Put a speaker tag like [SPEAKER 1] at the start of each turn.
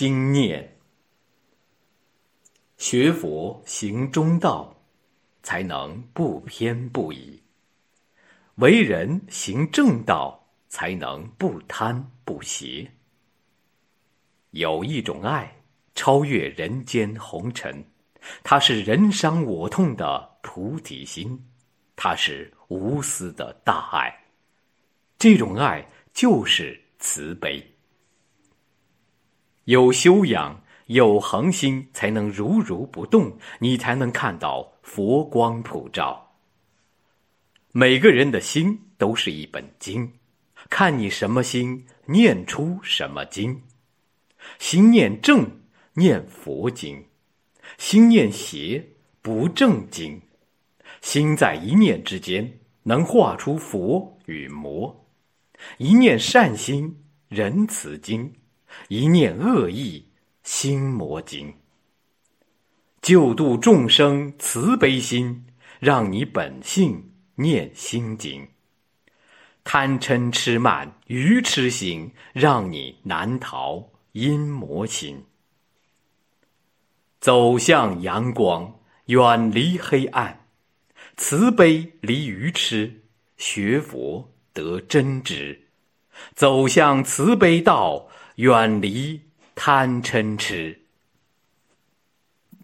[SPEAKER 1] 心念。学佛行中道，才能不偏不倚；为人行正道，才能不贪不邪。有一种爱超越人间红尘，它是人伤我痛的菩提心，它是无私的大爱。这种爱就是慈悲。有修养有恒心，才能如如不动，你才能看到佛光普照。每个人的心都是一本经，看你什么心，念出什么经。心念正，念佛经；心念邪，不正经。心在一念之间，能画出佛与魔。一念善心，仁慈经；一念恶意，心魔经。救度众生慈悲心，让你本性念心经。贪嗔痴慢愚痴行，让你难逃阴魔心。走向阳光，远离黑暗，慈悲离愚痴，学佛得真知。走向慈悲道，远离贪嗔痴。